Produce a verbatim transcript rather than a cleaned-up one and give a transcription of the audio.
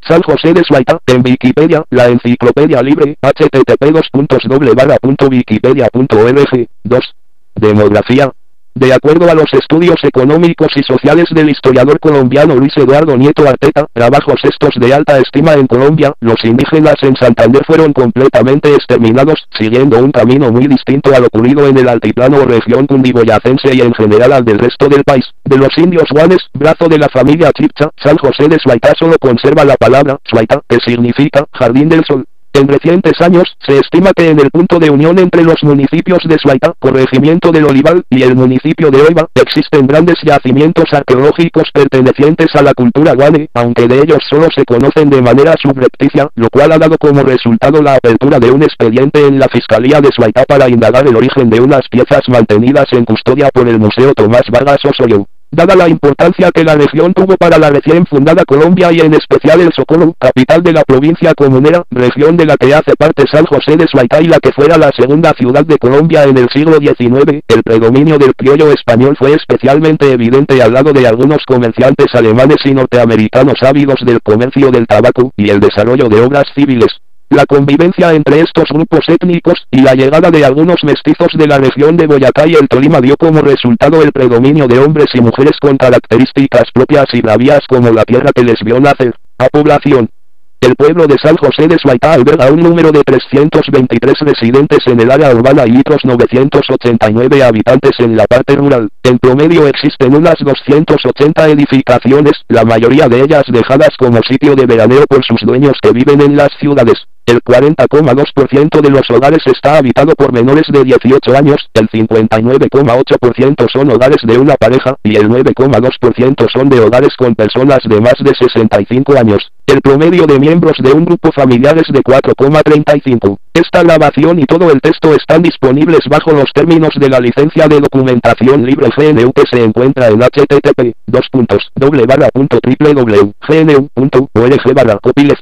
San José de Suaita, en Wikipedia, la enciclopedia libre, http dos puntos doble barra punto wikipedia punto org. dos. Demografía. De acuerdo a los estudios económicos y sociales del historiador colombiano Luis Eduardo Nieto Arteta, trabajos estos de alta estima en Colombia, los indígenas en Santander fueron completamente exterminados, siguiendo un camino muy distinto a lo ocurrido en el altiplano o región cundiboyacense y en general al del resto del país. De los indios guanes, brazo de la familia Chibcha, San José de Suaita solo conserva la palabra Suaita, que significa Jardín del Sol. En recientes años, se estima que en el punto de unión entre los municipios de Suaita, corregimiento del Olival, y el municipio de Oiva, existen grandes yacimientos arqueológicos pertenecientes a la cultura guane, aunque de ellos solo se conocen de manera subrepticia, lo cual ha dado como resultado la apertura de un expediente en la Fiscalía de Suaita para indagar el origen de unas piezas mantenidas en custodia por el Museo Tomás Vargas Osorio. Dada la importancia que la región tuvo para la recién fundada Colombia y en especial el Socorro, capital de la provincia comunera, región de la que hace parte San José de Suaita y la que fuera la segunda ciudad de Colombia en el siglo diecinueve, el predominio del criollo español fue especialmente evidente al lado de algunos comerciantes alemanes y norteamericanos ávidos del comercio del tabaco y el desarrollo de obras civiles. La convivencia entre estos grupos étnicos, y la llegada de algunos mestizos de la región de Boyacá y el Tolima dio como resultado el predominio de hombres y mujeres con características propias y bravías como la tierra que les vio nacer. A población. El pueblo de San José de Suaita alberga un número de trescientos veintitrés residentes en el área urbana y otros novecientos ochenta y nueve habitantes en la parte rural. En promedio existen unas doscientas ochenta edificaciones, la mayoría de ellas dejadas como sitio de veraneo por sus dueños que viven en las ciudades. El cuarenta coma dos por ciento de los hogares está habitado por menores de dieciocho años, el cincuenta y nueve coma ocho por ciento son hogares de una pareja, y el nueve coma dos por ciento son de hogares con personas de más de sesenta y cinco años. El promedio de miembros de un grupo familiar es de cuatro coma treinta y cinco. Esta grabación y todo el texto están disponibles bajo los términos de la licencia de documentación libre G N U que se encuentra en http dos puntos doble barra punto www punto g n u punto org barra copyleft.